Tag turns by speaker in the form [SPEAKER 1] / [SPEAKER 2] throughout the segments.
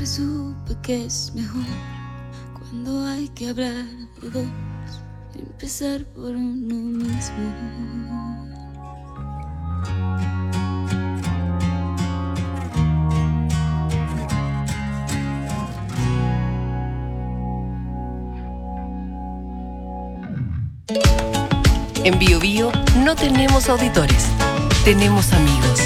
[SPEAKER 1] supe que es mejor cuando hay que hablar de dos, empezar por uno mismo.
[SPEAKER 2] En Bio Bio no tenemos auditores, tenemos amigos.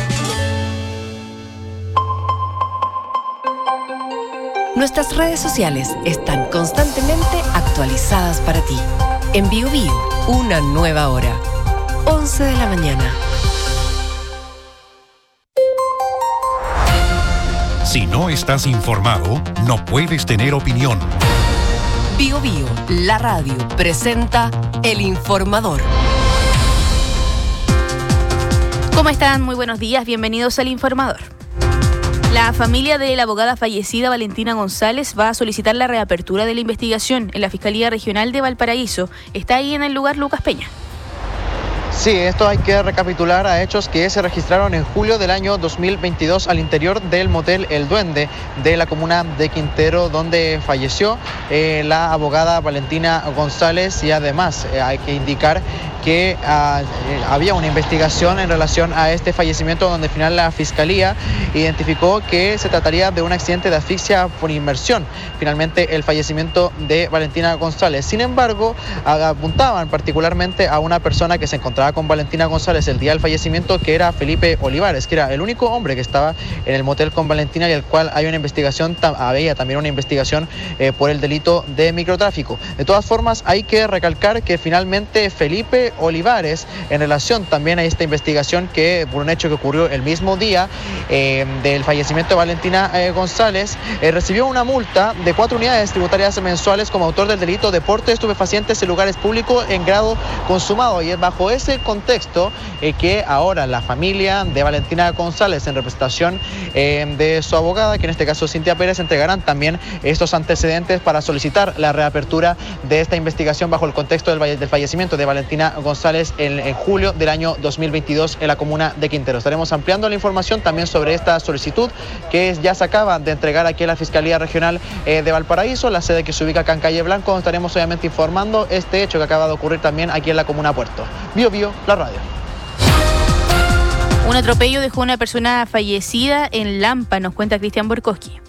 [SPEAKER 2] Nuestras redes sociales están constantemente actualizadas para ti. En Bio Bio, una nueva hora. 11 de la mañana.
[SPEAKER 3] Si no estás informado, no puedes tener opinión.
[SPEAKER 2] Bio Bio, la radio, presenta El Informador.
[SPEAKER 4] ¿Cómo están? Muy buenos días, bienvenidos al Informador. La familia de la abogada fallecida Valentina González va a solicitar la reapertura de la investigación en la Fiscalía Regional de Valparaíso. Está ahí en el lugar Lucas Peña.
[SPEAKER 5] Sí, esto hay que recapitular a hechos que se registraron en julio del año 2022 al interior del motel El Duende de la comuna de Quintero, donde falleció la abogada Valentina González, y además hay que indicar que había una investigación en relación a este fallecimiento, donde al final la Fiscalía identificó que se trataría de un accidente de asfixia por inmersión. Finalmente el fallecimiento de Valentina González. Sin embargo, apuntaban particularmente a una persona que se encontraba con Valentina González el día del fallecimiento, que era Felipe Olivares, que era el único hombre que estaba en el motel con Valentina, y el cual hay una investigación, había también una investigación por el delito de microtráfico. De todas formas, hay que recalcar que finalmente Felipe Olivares, en relación también a esta investigación, que por un hecho que ocurrió el mismo día del fallecimiento de Valentina González, recibió una multa de 4 unidades tributarias mensuales como autor del delito de porte de estupefacientes en lugares públicos en grado consumado. Y es bajo ese contexto que ahora la familia de Valentina González, en representación de su abogada, que en este caso es Cintia Pérez, entregarán también estos antecedentes para solicitar la reapertura de esta investigación bajo el contexto del fallecimiento de Valentina González en julio del año 2022 en la comuna de Quintero. Estaremos ampliando la información también sobre esta solicitud que ya se acaba de entregar aquí en la Fiscalía Regional de Valparaíso, la sede que se ubica acá en Calle Blanco. Estaremos obviamente informando este hecho que acaba de ocurrir también aquí en la comuna Puerto. Bio Bio, la radio.
[SPEAKER 4] Un atropello dejó una persona fallecida en Lampa, nos cuenta Cristian Borkowski.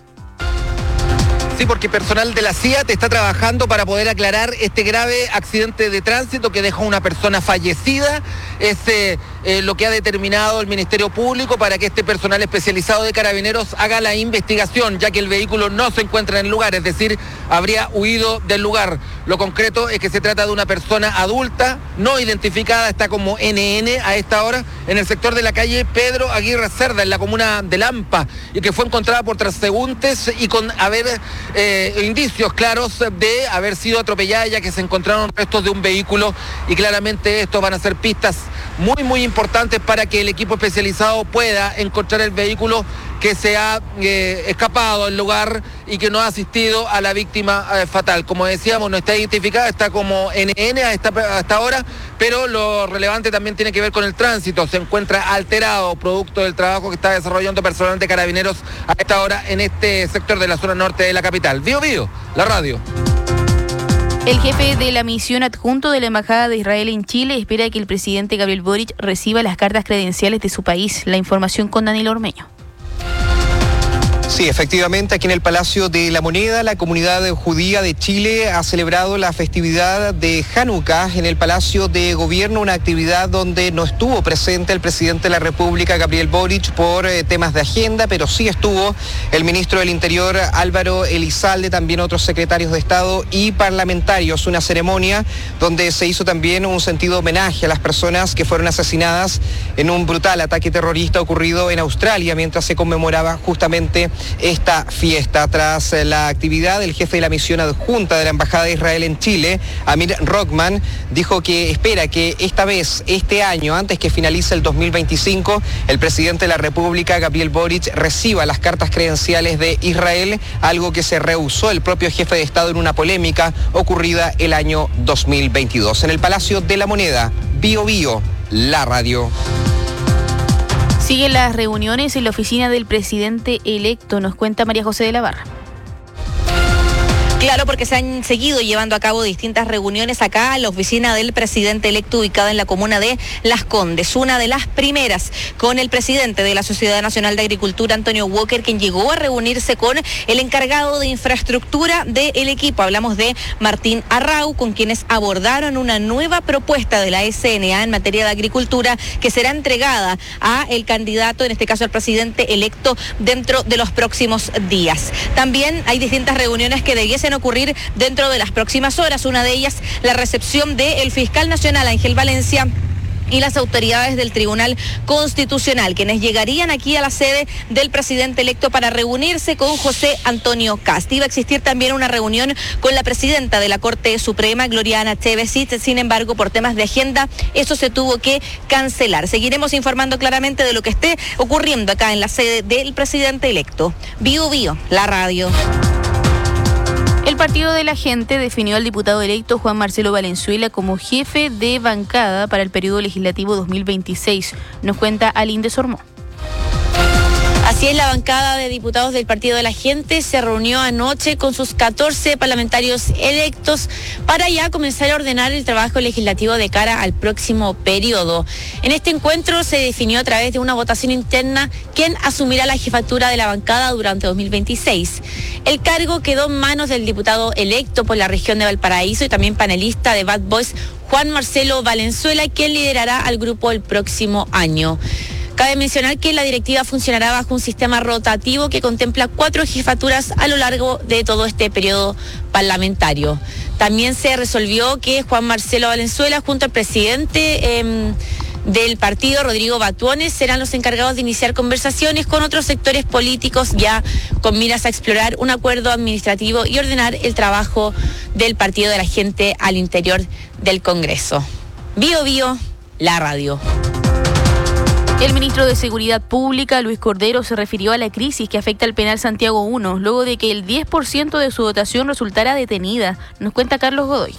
[SPEAKER 6] Sí, porque personal de la CIAT está trabajando para poder aclarar este grave accidente de tránsito que dejó una persona fallecida. Es lo que ha determinado el Ministerio Público para que este personal especializado de Carabineros haga la investigación, ya que el vehículo no se encuentra en el lugar, es decir, habría huido del lugar. Lo concreto es que se trata de una persona adulta, no identificada, está como NN a esta hora, en el sector de la calle Pedro Aguirre Cerda, en la comuna de Lampa, y que fue encontrada por transeúntes y con indicios claros de haber sido atropellada, ya que se encontraron restos de un vehículo, y claramente estos van a ser pistas muy importantes para que el equipo especializado pueda encontrar el vehículo que se ha escapado del lugar y que no ha asistido a la víctima fatal. Como decíamos, no está identificada, está como NN hasta ahora, pero lo relevante también tiene que ver con el tránsito. Se encuentra alterado producto del trabajo que está desarrollando personal de Carabineros a esta hora en este sector de la zona norte de la capital. Bio Bio, la radio.
[SPEAKER 4] El jefe de la misión adjunto de la Embajada de Israel en Chile espera que el presidente Gabriel Boric reciba las cartas credenciales de su país. La información con Danilo Ormeño.
[SPEAKER 7] Sí, efectivamente, aquí en el Palacio de la Moneda, la comunidad judía de Chile ha celebrado la festividad de Hanukkah en el Palacio de Gobierno, una actividad donde no estuvo presente el presidente de la República, Gabriel Boric, por temas de agenda, pero sí estuvo el ministro del Interior, Álvaro Elizalde, también otros secretarios de Estado y parlamentarios. Una ceremonia donde se hizo también un sentido homenaje a las personas que fueron asesinadas en un brutal ataque terrorista ocurrido en Australia, mientras se conmemoraba justamente esta fiesta. Tras la actividad, el jefe de la misión adjunta de la Embajada de Israel en Chile, Amir Rockman, dijo que espera que esta vez, este año, antes que finalice el 2025, el presidente de la República, Gabriel Boric, reciba las cartas credenciales de Israel, algo que se rehusó el propio jefe de Estado en una polémica ocurrida el año 2022. En el Palacio de la Moneda, Bio Bio, la radio.
[SPEAKER 4] Siguen las reuniones en la oficina del presidente electo, nos cuenta María José de la Barra.
[SPEAKER 8] Claro, porque se han seguido llevando a cabo distintas reuniones acá en la oficina del presidente electo ubicada en la comuna de Las Condes. Una de las primeras con el presidente de la Sociedad Nacional de Agricultura, Antonio Walker, quien llegó a reunirse con el encargado de infraestructura del equipo. Hablamos de Martín Arrau, con quienes abordaron una nueva propuesta de la SNA en materia de agricultura que será entregada a el candidato, en este caso al presidente electo, dentro de los próximos días. También hay distintas reuniones que debiesen ocurrir dentro de las próximas horas. Una de ellas, la recepción del fiscal nacional Ángel Valencia y las autoridades del Tribunal Constitucional, quienes llegarían aquí a la sede del presidente electo para reunirse con José Antonio Kast. Iba a existir también una reunión con la presidenta de la Corte Suprema, Gloriana Chevesic. Sin embargo, por temas de agenda, eso se tuvo que cancelar. Seguiremos informando claramente de lo que esté ocurriendo acá en la sede del presidente electo. Bio Bio, la radio.
[SPEAKER 4] El Partido de la Gente definió al diputado electo Juan Marcelo Valenzuela como jefe de bancada para el periodo legislativo 2026. Nos cuenta Aline Sormó.
[SPEAKER 9] Así es, la bancada de diputados del Partido de la Gente se reunió anoche con sus 14 parlamentarios electos para ya comenzar a ordenar el trabajo legislativo de cara al próximo periodo. En este encuentro se definió a través de una votación interna quién asumirá la jefatura de la bancada durante 2026. El cargo quedó en manos del diputado electo por la región de Valparaíso y también panelista de Bad Boys, Juan Marcelo Valenzuela, quien liderará al grupo el próximo año. Cabe mencionar que la directiva funcionará bajo un sistema rotativo que contempla 4 jefaturas a lo largo de todo este periodo parlamentario. También se resolvió que Juan Marcelo Valenzuela, junto al presidente del partido, Rodrigo Batuones, serán los encargados de iniciar conversaciones con otros sectores políticos, ya con miras a explorar un acuerdo administrativo y ordenar el trabajo del Partido de la Gente al interior del Congreso. Bio Bio, la radio.
[SPEAKER 4] El ministro de Seguridad Pública, Luis Cordero, se refirió a la crisis que afecta al penal Santiago 1, luego de que el 10% de su dotación resultara detenida. Nos cuenta Carlos Godoy.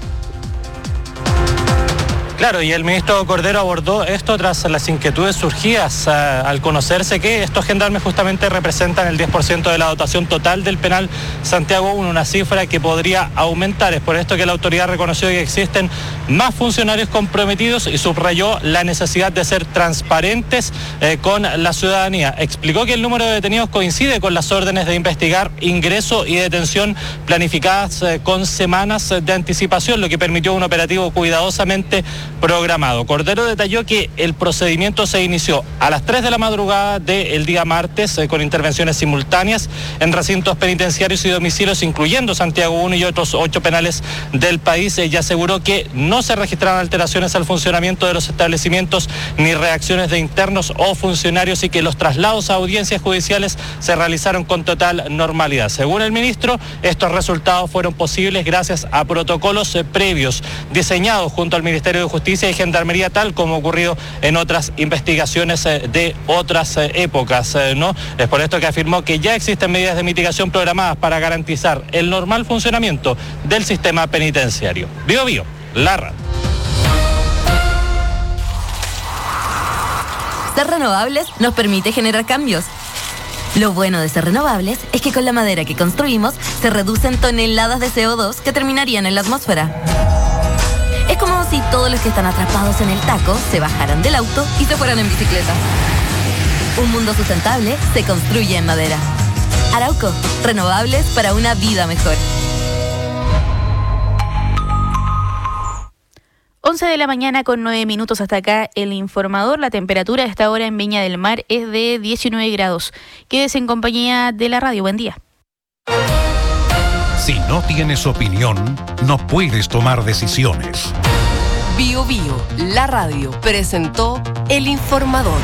[SPEAKER 10] Claro, y el ministro Cordero abordó esto tras las inquietudes surgidas al conocerse que estos gendarmes justamente representan el 10% de la dotación total del penal Santiago 1, una cifra que podría aumentar. Es por esto que la autoridad reconoció que existen más funcionarios comprometidos y subrayó la necesidad de ser transparentes con la ciudadanía. Explicó que el número de detenidos coincide con las órdenes de investigar, ingreso y detención planificadas con semanas de anticipación, lo que permitió un operativo cuidadosamente programado. Cordero detalló que el procedimiento se inició a las 3 de la madrugada del día martes con intervenciones simultáneas en recintos penitenciarios y domicilios, incluyendo Santiago 1 y otros 8 penales del país, y aseguró que no se registraron alteraciones al funcionamiento de los establecimientos ni reacciones de internos o funcionarios y que los traslados a audiencias judiciales se realizaron con total normalidad. Según el ministro, estos resultados fueron posibles gracias a protocolos previos diseñados junto al Ministerio de Justicia y Gendarmería, tal como ocurrido en otras investigaciones de otras épocas, ¿no? Es por esto que afirmó que ya existen medidas de mitigación programadas para garantizar el normal funcionamiento del sistema penitenciario. Bio Bio, la radio.
[SPEAKER 11] Ser renovables nos permite generar cambios. Lo bueno de ser renovables es que con la madera que construimos se reducen toneladas de CO2 que terminarían en la atmósfera. Es como si todos los que están atrapados en el taco se bajaran del auto y se fueran en bicicleta. Un mundo sustentable se construye en madera. Arauco, renovables para una vida mejor.
[SPEAKER 4] 11 de la mañana con 9 minutos hasta acá el informador. La temperatura a esta hora en Viña del Mar es de 19 grados. Quédese en compañía de la radio. Buen día.
[SPEAKER 3] Si no tienes opinión, no puedes tomar decisiones.
[SPEAKER 2] Bio Bio, la radio, presentó El Informador.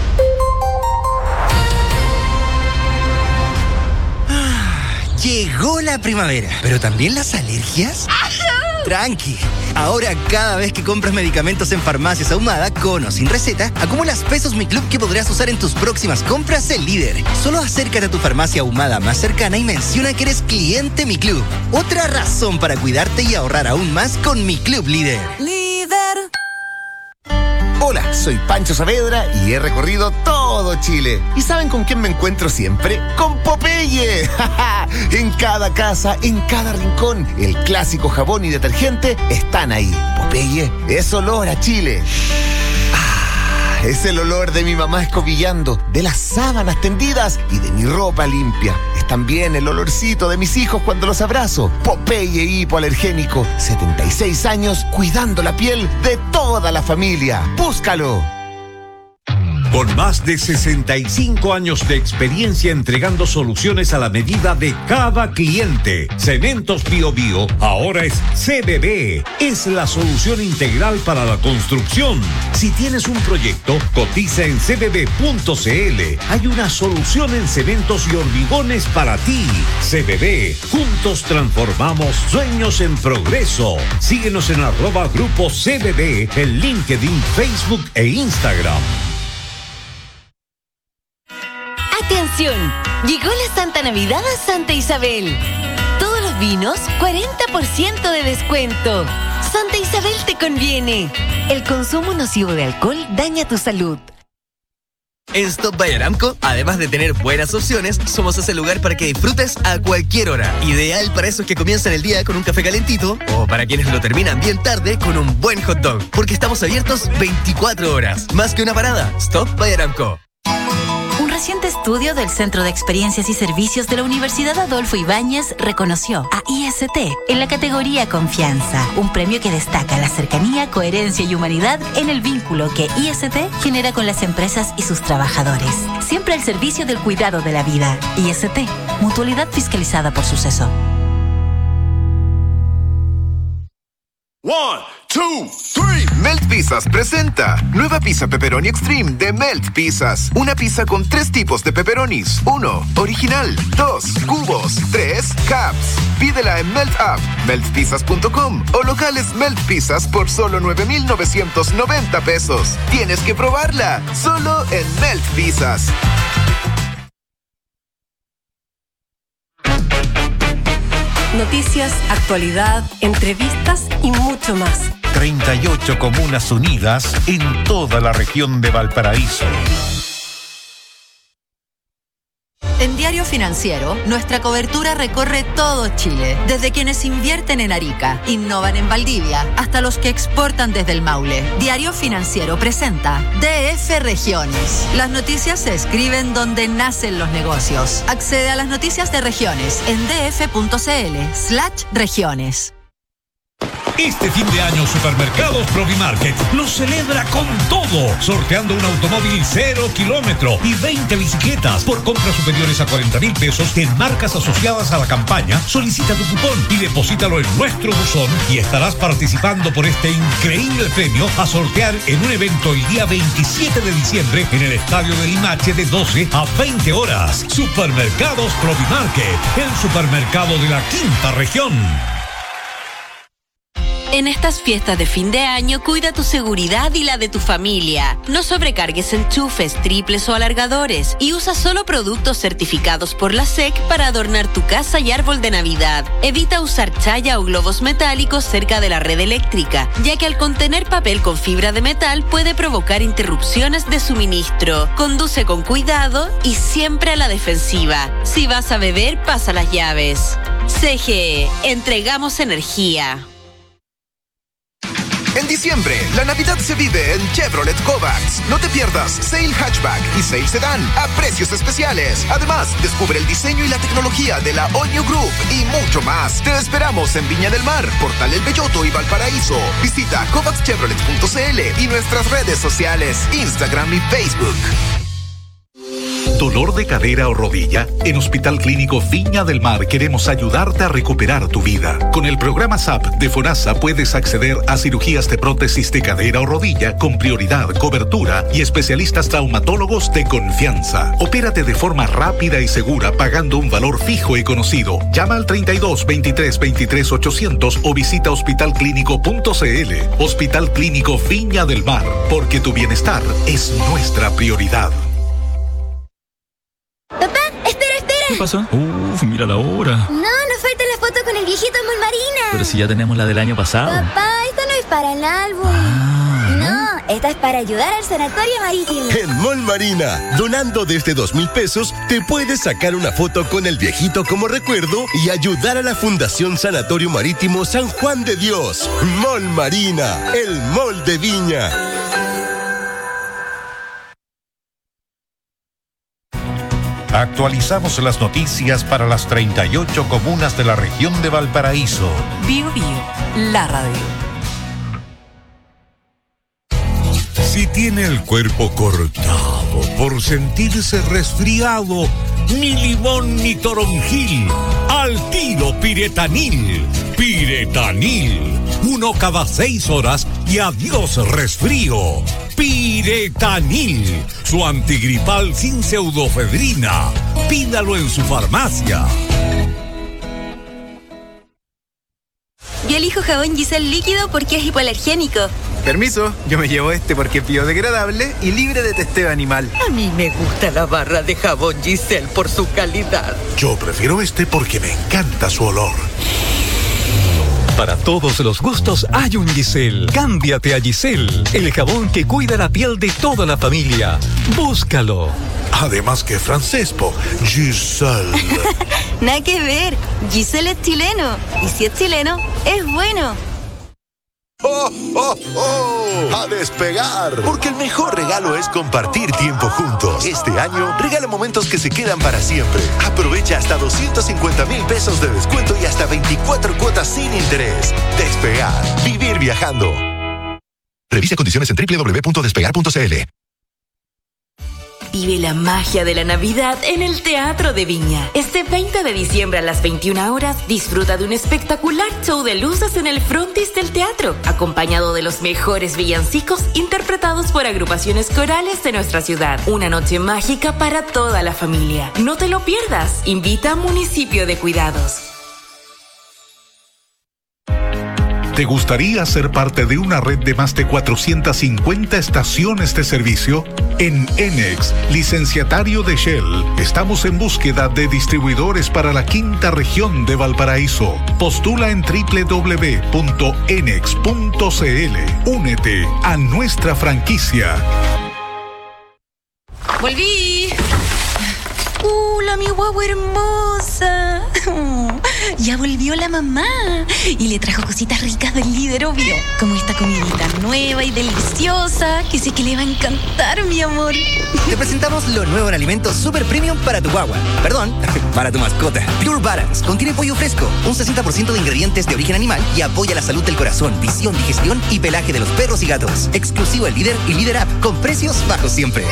[SPEAKER 12] Llegó la primavera, pero también las alergias. Tranqui, ahora cada vez que compras medicamentos en Farmacias Ahumada, con o sin receta, acumulas pesos Mi Club que podrás usar en tus próximas compras en Líder. Solo acércate a tu farmacia Ahumada más cercana y menciona que eres cliente Mi Club. Otra razón para cuidarte y ahorrar aún más con Mi Club Líder.
[SPEAKER 13] Hola, Soy Pancho Saavedra y he recorrido todo Chile. ¿Y saben con quién me encuentro siempre? ¡Con Popeye! En cada casa, en cada rincón, el clásico jabón y detergente están ahí. Popeye es olor a Chile. Es el olor de mi mamá escobillando, de las sábanas tendidas y de mi ropa limpia. Es también el olorcito de mis hijos cuando los abrazo. Popeye hipoalergénico, 76 años cuidando la piel de toda la familia. ¡Búscalo!
[SPEAKER 14] Con más de 65 años de experiencia entregando soluciones a la medida de cada cliente, Cementos Bío Bío ahora es CBB. Es la solución integral para la construcción. Si tienes un proyecto, cotiza en cbb.cl. Hay una solución en cementos y hormigones para ti. CBB. Juntos transformamos sueños en progreso. Síguenos en @Grupo CBB en LinkedIn, Facebook e Instagram.
[SPEAKER 11] ¡Atención! Llegó la Santa Navidad a Santa Isabel. Todos los vinos, 40% de descuento. Santa Isabel te conviene. El consumo nocivo de alcohol daña tu salud.
[SPEAKER 15] En Stop by Aramco, además de tener buenas opciones, somos ese lugar para que disfrutes a cualquier hora. Ideal para esos que comienzan el día con un café calentito o para quienes lo terminan bien tarde con un buen hot dog. Porque estamos abiertos 24 horas. Más que una parada, Stop by Aramco.
[SPEAKER 16] Un reciente estudio del Centro de Experiencias y Servicios de la Universidad Adolfo Ibáñez reconoció a IST en la categoría Confianza, un premio que destaca la cercanía, coherencia y humanidad en el vínculo que IST genera con las empresas y sus trabajadores. Siempre al servicio del cuidado de la vida. IST, mutualidad fiscalizada por Suceso.
[SPEAKER 17] 1, 2, 3. Melt Pizzas presenta nueva pizza pepperoni extreme de Melt Pizzas. Una pizza con 3 tipos de pepperonis. 1, original. 2, cubos. 3, caps. Pídela en Melt App, meltpizzas.com o locales Melt Pizzas por solo 9,990 pesos. Tienes que probarla, solo en Melt Pizzas.
[SPEAKER 18] Noticias, actualidad, entrevistas y mucho más.
[SPEAKER 3] 38 comunas unidas en toda la región de Valparaíso.
[SPEAKER 19] En Diario Financiero, nuestra cobertura recorre todo Chile, desde quienes invierten en Arica, innovan en Valdivia, hasta los que exportan desde el Maule. Diario Financiero presenta DF Regiones. Las noticias se escriben donde nacen los negocios. Accede a las noticias de regiones en df.cl/regiones.
[SPEAKER 14] Este fin de año Supermercados Provimarket lo celebra con todo, sorteando un automóvil 0 kilómetro y 20 bicicletas por compras superiores a 40,000 pesos en marcas asociadas a la campaña. Solicita tu cupón y deposítalo en nuestro buzón y estarás participando por este increíble premio a sortear en un evento el día 27 de diciembre en el Estadio del Limache de 12 a 20 horas. Supermercados Provimarket, el supermercado de la quinta región.
[SPEAKER 20] En estas fiestas de fin de año, cuida tu seguridad y la de tu familia. No sobrecargues enchufes, triples o alargadores y usa solo productos certificados por la SEC para adornar tu casa y árbol de Navidad. Evita usar chaya o globos metálicos cerca de la red eléctrica, ya que al contener papel con fibra de metal puede provocar interrupciones de suministro. Conduce con cuidado y siempre a la defensiva. Si vas a beber, pasa las llaves. CGE, entregamos energía.
[SPEAKER 17] En diciembre, la Navidad se vive en Chevrolet Kovacs. No te pierdas Sale Hatchback y Sale Sedan a precios especiales. Además, descubre el diseño y la tecnología de la All New Group y mucho más. Te esperamos en Viña del Mar, Portal El Belloto y Valparaíso. Visita kovacschevrolet.cl y nuestras redes sociales, Instagram y Facebook.
[SPEAKER 3] ¿Dolor de cadera o rodilla? En Hospital Clínico Viña del Mar queremos ayudarte a recuperar tu vida. Con el programa SAP de FONASA puedes acceder a cirugías de prótesis de cadera o rodilla con prioridad, cobertura y especialistas traumatólogos de confianza. Opérate de forma rápida y segura pagando un valor fijo y conocido. Llama al 32 23 23 800 o visita hospitalclínico.cl. Hospital Clínico Viña del Mar, porque tu bienestar es nuestra prioridad.
[SPEAKER 21] Papá, espera.
[SPEAKER 22] ¿Qué pasó? Mira la hora.
[SPEAKER 21] No, nos falta la foto con el viejito Mulmarina.
[SPEAKER 22] Pero si ya tenemos la del año pasado.
[SPEAKER 21] Papá, esta no es para el álbum.
[SPEAKER 22] Ah,
[SPEAKER 21] No, Esta es para ayudar al Sanatorio Marítimo.
[SPEAKER 1] En Mall Marina, donando desde 2,000 pesos, te puedes sacar una foto con el viejito como recuerdo y ayudar a la Fundación Sanatorio Marítimo San Juan de Dios. Mall Marina, el mall de Viña.
[SPEAKER 14] Actualizamos las noticias para las 38 comunas de la región de Valparaíso.
[SPEAKER 2] Bio Bio, la radio.
[SPEAKER 14] Si tiene el cuerpo cortado por sentirse resfriado, ni limón ni toronjil, al tiro Piretanil. Piretanil, 1 cada 6 horas y adiós resfrío. Piretanil, su antigripal sin pseudofedrina. Pídalo en su farmacia.
[SPEAKER 5] Yo elijo jabón Giselle líquido porque es hipoalergénico.
[SPEAKER 23] Permiso, yo me llevo este porque es biodegradable y libre de testeo animal.
[SPEAKER 24] A mí me gusta la barra de jabón Giselle por su calidad.
[SPEAKER 3] Yo prefiero este porque me encanta su olor.
[SPEAKER 25] Para todos los gustos hay un Giselle. Cámbiate a Giselle, el jabón que cuida la piel de toda la familia. Búscalo.
[SPEAKER 3] Además que francés, Giselle.
[SPEAKER 5] Nada que ver, Giselle es chileno. Y si es chileno, es bueno.
[SPEAKER 1] ¡Oh, oh, oh! ¡A despegar! Porque el mejor regalo es compartir tiempo juntos. Este año, regala momentos que se quedan para siempre. Aprovecha hasta 250,000 pesos de descuento y hasta 24 cuotas sin interés. Despegar. Vivir viajando. Revisa condiciones en www.despegar.cl.
[SPEAKER 26] Vive la magia de la Navidad en el Teatro de Viña. Este 20 de diciembre a las 21 horas, disfruta de un espectacular show de luces en el frontis del teatro, acompañado de los mejores villancicos interpretados por agrupaciones corales de nuestra ciudad. Una noche mágica para toda la familia. No te lo pierdas. Invita a Municipio de Cuidados.
[SPEAKER 3] ¿Te gustaría ser parte de una red de más de 450 estaciones de servicio? En Enex, licenciatario de Shell, estamos en búsqueda de distribuidores para la 5ª región de Valparaíso. Postula en www.enex.cl. Únete a nuestra franquicia.
[SPEAKER 5] ¡Volví! Mi guagua hermosa. Ya volvió la mamá y le trajo cositas ricas del Líder, obvio, como esta comidita nueva y deliciosa que sé que le va a encantar, mi amor.
[SPEAKER 12] Te presentamos lo nuevo en alimentos super premium para tu guagua. Perdón, para tu mascota. Pure Balance contiene pollo fresco, un 60% de ingredientes de origen animal y apoya la salud del corazón, visión, digestión y pelaje de los perros y gatos. Exclusivo en Líder y Líder App, con precios bajos siempre.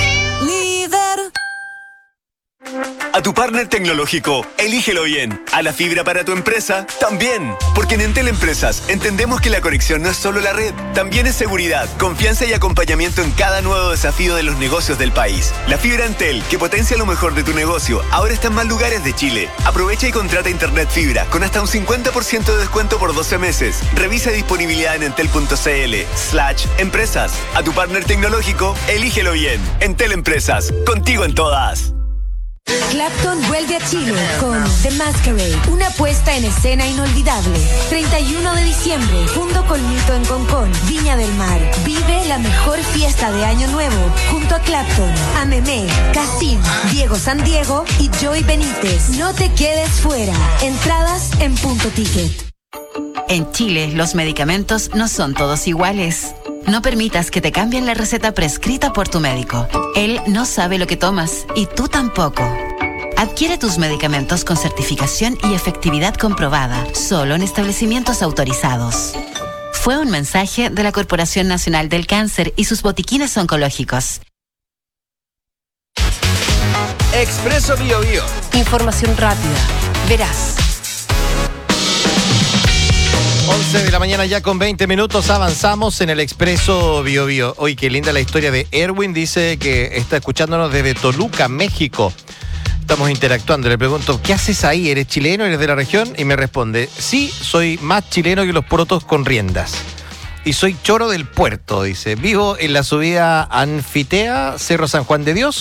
[SPEAKER 27] A tu partner tecnológico, elígelo bien. A la fibra para tu empresa, también. Porque en Entel Empresas entendemos que la conexión no es solo la red, también es seguridad, confianza y acompañamiento en cada nuevo desafío de los negocios del país. La fibra Entel, que potencia lo mejor de tu negocio, ahora está en más lugares de Chile. Aprovecha y contrata internet fibra con hasta un 50% de descuento por 12 meses. Revisa disponibilidad en entel.cl/empresas. A tu partner tecnológico, elígelo bien. Entel Empresas, contigo en todas.
[SPEAKER 28] Clapton vuelve a Chile con The Masquerade, una puesta en escena inolvidable. 31 de diciembre, Fundo Colmito en Concón, Viña del Mar. Vive la mejor fiesta de Año Nuevo junto a Clapton, Amemé, Cassim, Diego Sandiego y Joy Benítez. No te quedes fuera. Entradas en Punto Ticket.
[SPEAKER 19] En Chile, los medicamentos no son todos iguales. No permitas que te cambien la receta prescrita por tu médico. Él no sabe lo que tomas y tú tampoco. Adquiere tus medicamentos con certificación y efectividad comprobada, solo en establecimientos autorizados. Fue un mensaje de la Corporación Nacional del Cáncer y sus botiquines oncológicos.
[SPEAKER 29] Expreso Bio Bio.
[SPEAKER 2] Información rápida, veraz.
[SPEAKER 29] 11 de la mañana ya con 20 minutos, avanzamos en el Expreso Bio Bio. Hoy qué linda la historia de Erwin, dice que está escuchándonos desde Toluca, México. Estamos interactuando, le pregunto, ¿qué haces ahí? ¿Eres chileno? ¿Eres de la región? Y me responde, sí, soy más chileno que los porotos con riendas. Y soy choro del puerto, dice. Vivo en la subida Anfitea, Cerro San Juan de Dios,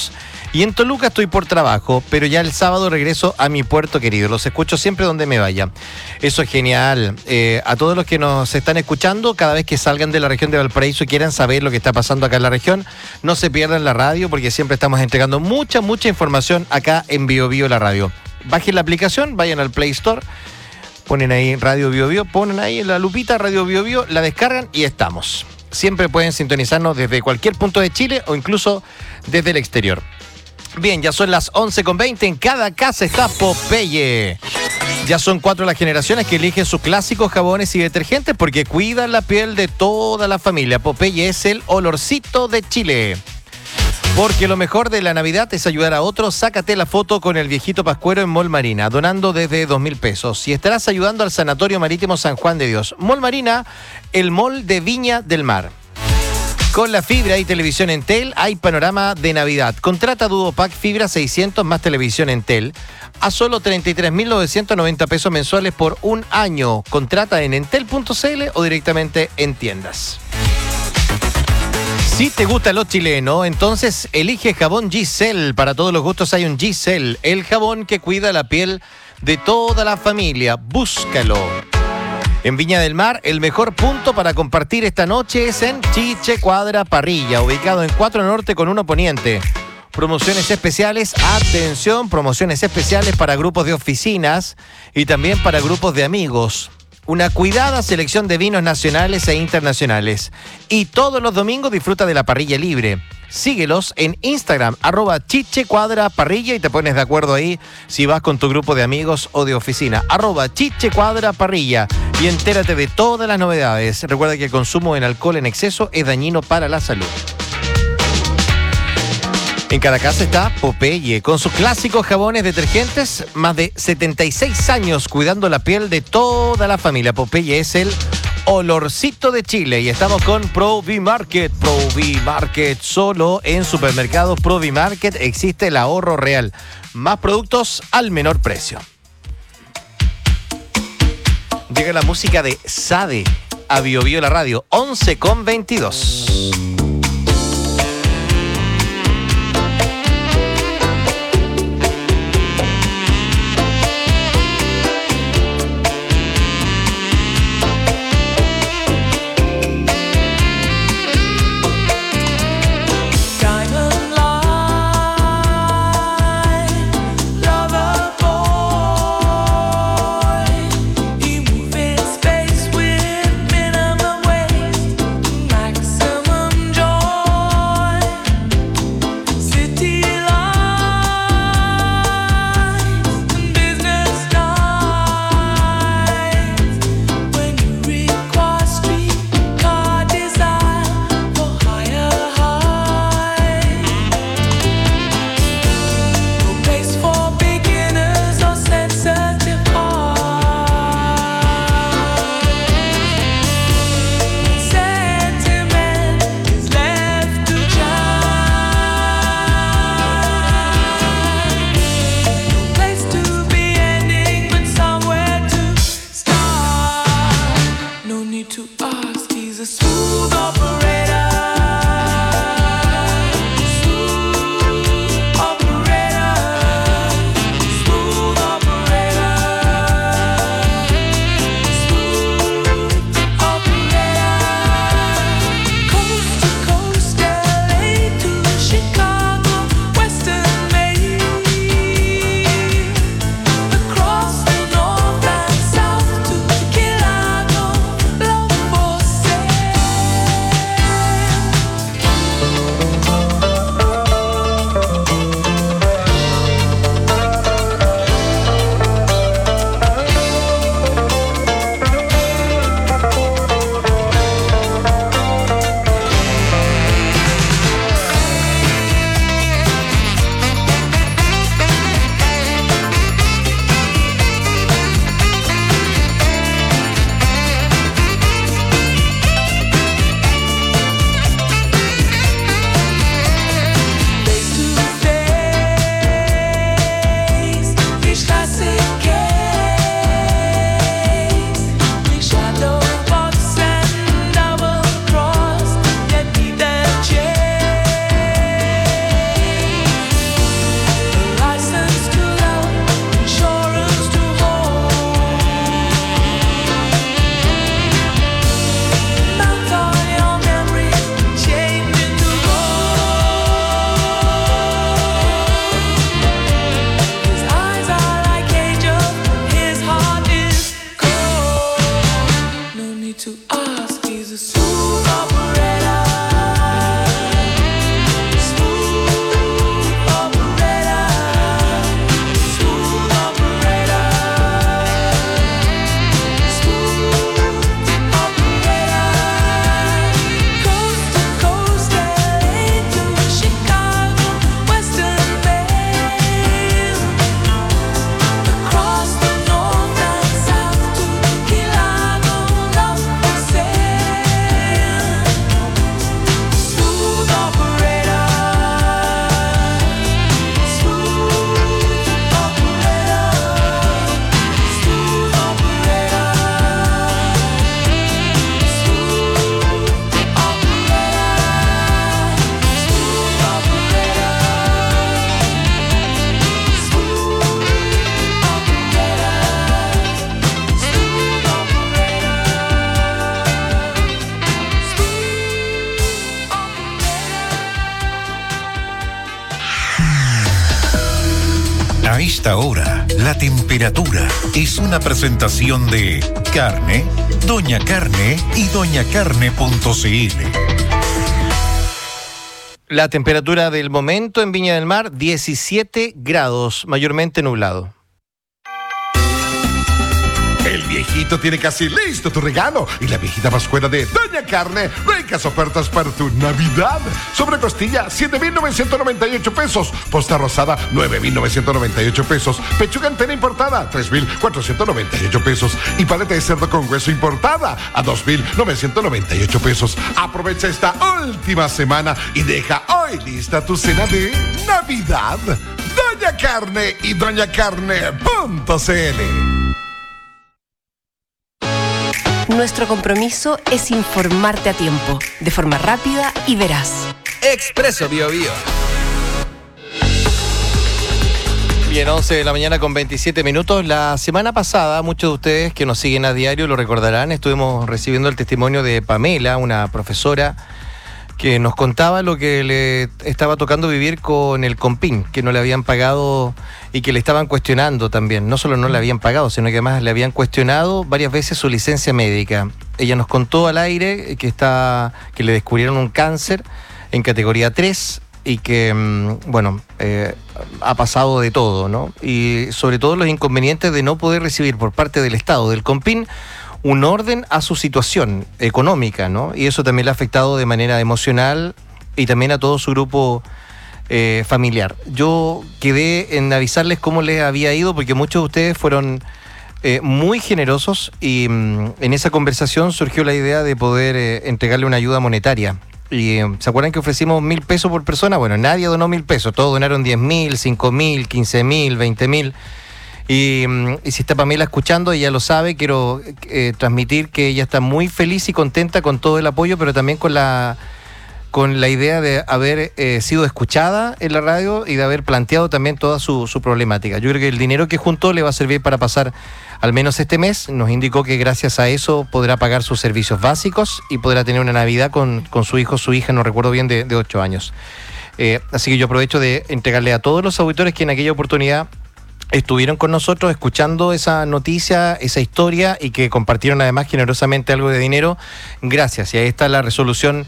[SPEAKER 29] Y en Toluca estoy por trabajo, pero ya el sábado regreso a mi puerto querido. Los escucho siempre donde me vaya. Eso es genial. A todos los que nos están escuchando, cada vez que salgan de la región de Valparaíso y quieran saber lo que está pasando acá en la región, no se pierdan la radio porque siempre estamos entregando mucha información acá en Bio Bio la radio. Bajen la aplicación, vayan al Play Store, ponen ahí Radio Bio Bio, ponen ahí en la lupita Radio Bio Bio, la descargan y estamos. Siempre pueden sintonizarnos desde cualquier punto de Chile o incluso desde el exterior. Bien, ya son las 11:20. En cada casa está Popeye. Ya son 4 las generaciones que eligen sus clásicos jabones y detergentes porque cuidan la piel de toda la familia. Popeye es el olorcito de Chile. Porque lo mejor de la Navidad es ayudar a otros. Sácate la foto con el viejito Pascuero en Mall Marina, donando desde 2,000 pesos. Y estarás ayudando al Sanatorio Marítimo San Juan de Dios. Mall Marina, el mall de Viña del Mar. Con la fibra y televisión Entel hay panorama de Navidad. Contrata Duopack Fibra 600 más televisión Entel a solo 33.990 pesos mensuales por un año. Contrata en entel.cl o directamente en tiendas. Si te gusta lo chileno, entonces elige jabón Giselle. Para todos los gustos hay un Giselle, el jabón que cuida la piel de toda la familia. Búscalo. En Viña del Mar, el mejor punto para compartir esta noche es en Chiche Cuadra Parrilla, ubicado en 4 Norte con 1 Poniente. Promociones especiales, atención, promociones especiales para grupos de oficinas y también para grupos de amigos. Una cuidada selección de vinos nacionales e internacionales. Y todos los domingos disfruta de la parrilla libre. Síguelos en Instagram, @chichecuadraparrilla y te pones de acuerdo ahí si vas con tu grupo de amigos o de oficina. @chichecuadraparrilla y entérate de todas las novedades. Recuerda que el consumo en alcohol en exceso es dañino para la salud. En cada casa está Popeye, con sus clásicos jabones detergentes, más de 76 años cuidando la piel de toda la familia. Popeye es el olorcito de Chile y estamos con Provi Market. Provi Market, solo en supermercados Provi Market existe el ahorro real. Más productos al menor precio. Llega la música de Sade a Bio Bio la radio, 11:22.
[SPEAKER 4] Maximum
[SPEAKER 3] esta hora, la temperatura es una presentación de Carne, Doña Carne y doñacarne.cl.
[SPEAKER 29] La temperatura del momento en Viña del Mar, 17 grados, mayormente nublado.
[SPEAKER 4] El viejito tiene casi listo tu regalo y la viejita pascuera de Doña Carne, ricas ofertas para tu Navidad. Sobre costilla, 7,998 pesos. Posta rosada, 9,998 pesos. Pechuga entera importada, 3,498 pesos. Y paleta de cerdo con hueso importada, a 2,998 pesos. Aprovecha esta última semana y deja hoy lista tu cena de Navidad. Doña Carne y doñacarne.cl.
[SPEAKER 2] Nuestro compromiso es informarte a tiempo, de forma rápida y veraz.
[SPEAKER 6] Expreso BioBio.
[SPEAKER 29] Bien, 11 de la mañana con 27 minutos. La semana pasada, muchos de ustedes que nos siguen a diario lo recordarán, estuvimos recibiendo el testimonio de Pamela, una profesora que nos contaba lo que le estaba tocando vivir con el Compin, que no le habían pagado y que le estaban cuestionando también. No solo no le habían pagado, sino que además le habían cuestionado varias veces su licencia médica. Ella nos contó al aire que le descubrieron un cáncer en categoría 3 y que, ha pasado de todo, ¿no? Y sobre todo los inconvenientes de no poder recibir por parte del Estado, del Compin, un orden a su situación económica, ¿no? Y eso también le ha afectado de manera emocional y también a todo su grupo familiar. Yo quedé en avisarles cómo les había ido, porque muchos de ustedes fueron muy generosos y en esa conversación surgió la idea de poder entregarle una ayuda monetaria. Y ¿se acuerdan que ofrecimos 1.000 pesos por persona? Bueno, nadie donó 1.000 pesos, todos donaron 10.000, 5.000, 15.000, 20.000. Y si está Pamela escuchando, ella lo sabe, quiero transmitir que ella está muy feliz y contenta con todo el apoyo, pero también con la idea de haber sido escuchada en la radio y de haber planteado también toda su problemática. Yo creo que el dinero que juntó le va a servir para pasar al menos este mes. Nos indicó que gracias a eso podrá pagar sus servicios básicos y podrá tener una Navidad con su hijo, su hija, no recuerdo bien, de 8 años. Así que yo aprovecho de entregarle a todos los auditores que en aquella oportunidad estuvieron con nosotros escuchando esa noticia, esa historia, y que compartieron además generosamente algo de dinero. Gracias. Y ahí está la resolución,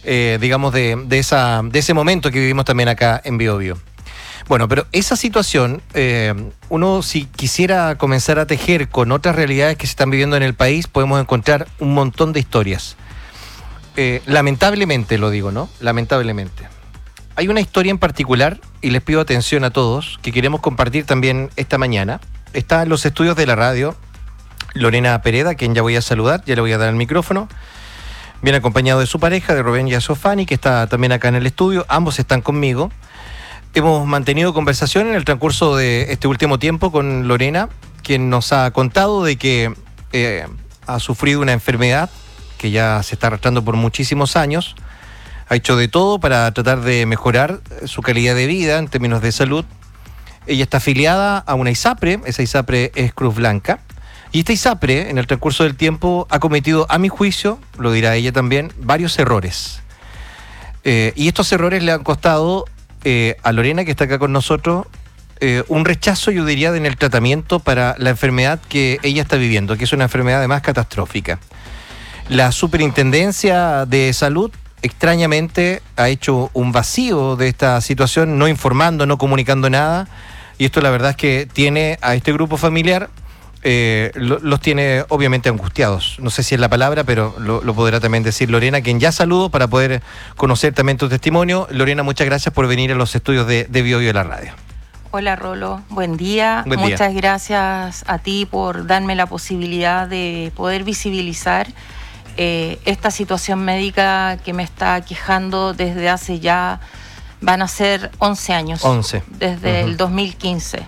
[SPEAKER 29] de ese momento que vivimos también acá en BioBio. Bueno, pero esa situación, uno si quisiera comenzar a tejer con otras realidades que se están viviendo en el país, podemos encontrar un montón de historias. Lamentablemente lo digo, ¿no? Lamentablemente. Hay una historia en particular, y les pido atención a todos, que queremos compartir también esta mañana. Está en los estudios de la radio Lorena Pereda, a quien ya voy a saludar, ya le voy a dar el micrófono. Viene acompañado de su pareja, de Rubén Yasofani, que está también acá en el estudio. Ambos están conmigo. Hemos mantenido conversación en el transcurso de este último tiempo con Lorena, quien nos ha contado de que ha sufrido una enfermedad que ya se está arrastrando por muchísimos años. Ha hecho de todo para tratar de mejorar su calidad de vida en términos de salud. Ella está afiliada a una ISAPRE, esa ISAPRE es Cruz Blanca. Y esta ISAPRE, en el transcurso del tiempo, ha cometido, a mi juicio, lo dirá ella también, varios errores. Y estos errores le han costado a Lorena, que está acá con nosotros, un rechazo, yo diría, en el tratamiento para la enfermedad que ella está viviendo, que es una enfermedad además catastrófica. La Superintendencia de Salud extrañamente ha hecho un vacío de esta situación, no informando, no comunicando nada, y esto la verdad es que tiene a este grupo familiar, los tiene obviamente angustiados. No sé si es la palabra, pero lo podrá también decir Lorena, quien ya saludo para poder conocer también tu testimonio. Lorena, muchas gracias por venir a los estudios de BioBio de la radio.
[SPEAKER 7] Hola Rolo, buen día. Muchas gracias a ti por darme la posibilidad de poder visibilizar esta situación médica que me está aquejando desde hace ya, van a ser 11 años. 11. Desde el 2015.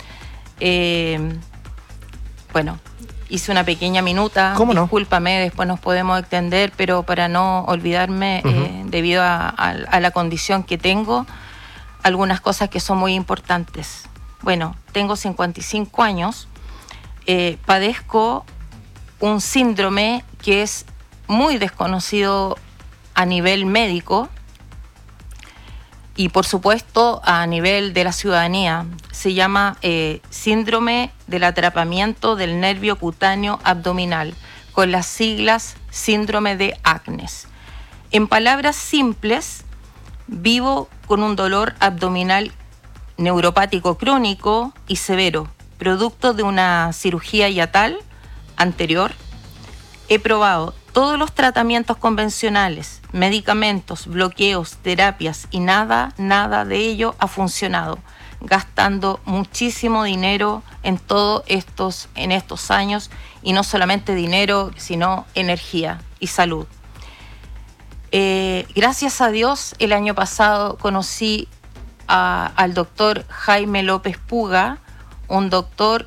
[SPEAKER 7] Hice una pequeña minuta. ¿Cómo no? Discúlpame, después nos podemos extender, pero para no olvidarme, debido a la condición que tengo, algunas cosas que son muy importantes. Bueno, tengo 55 años, padezco un síndrome que es muy desconocido a nivel médico Y por supuesto, a nivel de la ciudadanía, se llama síndrome del atrapamiento del nervio cutáneo abdominal, con las siglas síndrome de Agnes. En palabras simples, vivo con un dolor abdominal neuropático crónico y severo, producto de una cirugía hiatal anterior. He probado todos los tratamientos convencionales, medicamentos, bloqueos, terapias y nada de ello ha funcionado, gastando muchísimo dinero en estos años, y no solamente dinero, sino energía y salud. Gracias a Dios, el año pasado conocí al doctor Jaime López Puga, un doctor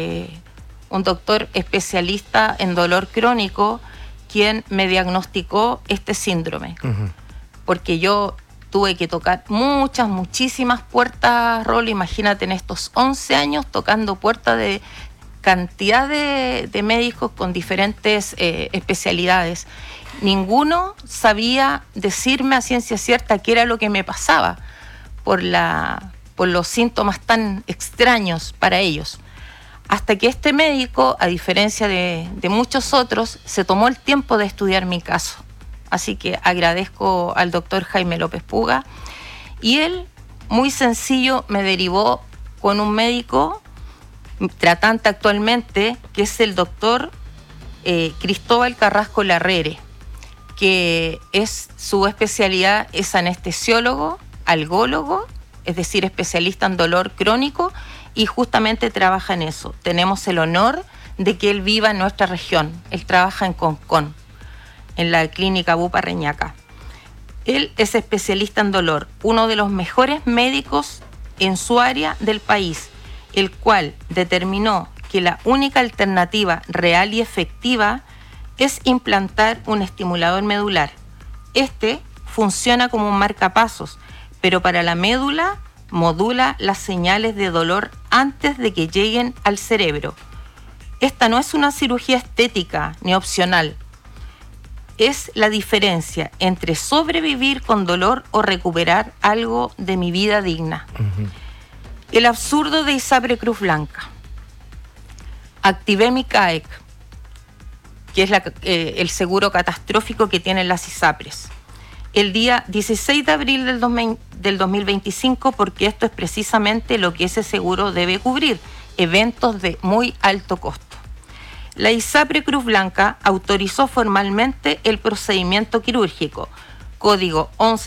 [SPEAKER 7] especialista en dolor crónico, quien me diagnosticó este síndrome. Uh-huh. Porque yo tuve que tocar muchísimas puertas, Rolo, imagínate, en estos 11 años tocando puertas de cantidad de médicos con diferentes especialidades. Ninguno sabía decirme a ciencia cierta qué era lo que me pasaba por los síntomas tan extraños para ellos. Hasta que este médico, a diferencia de muchos otros, se tomó el tiempo de estudiar mi caso. Así que agradezco al doctor Jaime López Puga. Y él, muy sencillo, me derivó con un médico tratante actualmente, que es el doctor Cristóbal Carrasco Larrere, que su especialidad es anestesiólogo, algólogo, es decir, especialista en dolor crónico, y justamente trabaja en eso. Tenemos el honor de que él viva en nuestra región. Él trabaja en Concón, en la clínica Bupa Reñaca. Él es especialista en dolor, uno de los mejores médicos en su área del país, el cual determinó que la única alternativa real y efectiva es implantar un estimulador medular. Este funciona como un marcapasos, pero para la médula modula las señales de dolor antes de que lleguen al cerebro. Esta no es una cirugía estética ni opcional. Es la diferencia entre sobrevivir con dolor o recuperar algo de mi vida digna. Uh-huh. El absurdo de ISAPRE Cruz Blanca. Activé mi CAEC, que es el seguro catastrófico que tienen las ISAPRES, el día 16 de abril del 2025, porque esto es precisamente lo que ese seguro debe cubrir, eventos de muy alto costo. La ISAPRE Cruz Blanca autorizó formalmente el procedimiento quirúrgico, código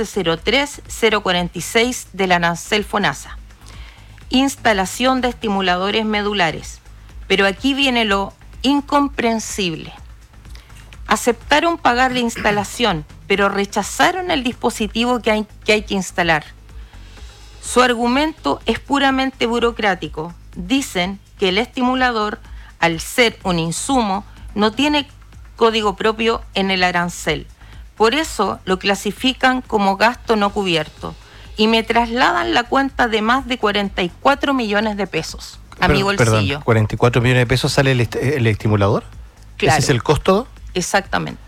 [SPEAKER 7] 1103-046 de la ANACEL FONASA. Instalación de estimuladores medulares. Pero aquí viene lo incomprensible. Aceptaron pagar la instalación, pero rechazaron el dispositivo que hay que instalar. Su argumento es puramente burocrático. Dicen que el estimulador, al ser un insumo, no tiene código propio en el arancel. Por eso lo clasifican como gasto no cubierto y me trasladan la cuenta de más de 44 millones de pesos a mi bolsillo.
[SPEAKER 29] Perdón, ¿44 millones de pesos sale el estimulador?
[SPEAKER 7] Claro.
[SPEAKER 29] ¿Ese es el costo?
[SPEAKER 7] Exactamente.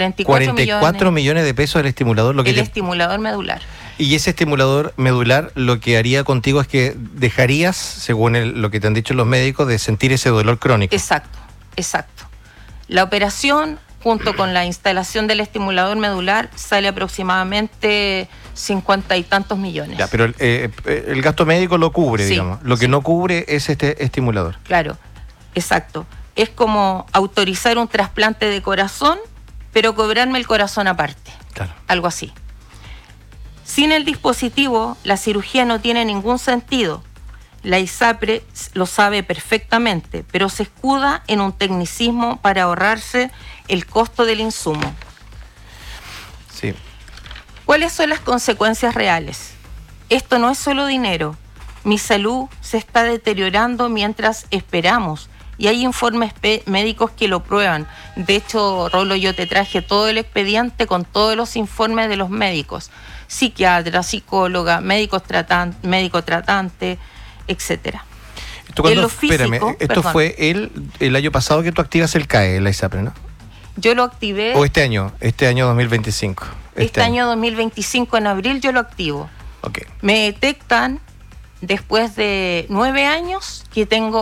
[SPEAKER 7] 44 millones
[SPEAKER 29] de pesos el estimulador.
[SPEAKER 7] Estimulador medular.
[SPEAKER 29] Y ese estimulador medular lo que haría contigo es que dejarías, según lo que te han dicho los médicos, de sentir ese dolor crónico.
[SPEAKER 7] Exacto. La operación, junto con la instalación del estimulador medular, sale aproximadamente 50 y tantos millones.
[SPEAKER 29] Ya, pero el gasto médico lo cubre, sí, digamos. Lo que no cubre es este estimulador.
[SPEAKER 7] Claro, exacto. Es como autorizar un trasplante de corazón, pero cobrarme el corazón aparte.
[SPEAKER 29] Claro.
[SPEAKER 7] Algo así. Sin el dispositivo, la cirugía no tiene ningún sentido. La ISAPRE lo sabe perfectamente, pero se escuda en un tecnicismo para ahorrarse el costo del insumo.
[SPEAKER 29] Sí.
[SPEAKER 7] ¿Cuáles son las consecuencias reales? Esto no es solo dinero. Mi salud se está deteriorando mientras esperamos. Y hay informes médicos que lo prueban. De hecho, Rolo, yo te traje todo el expediente con todos los informes de los médicos. Psiquiatra, psicóloga, médico tratante, etcétera.
[SPEAKER 29] Esto fue el año pasado que tú activas el CAE, la ISAPRE, ¿no?
[SPEAKER 7] Yo lo activé.
[SPEAKER 29] ¿O este año 2025?
[SPEAKER 7] Este año 2025, en abril, yo lo activo.
[SPEAKER 29] Ok.
[SPEAKER 7] Me detectan después de 9 años que tengo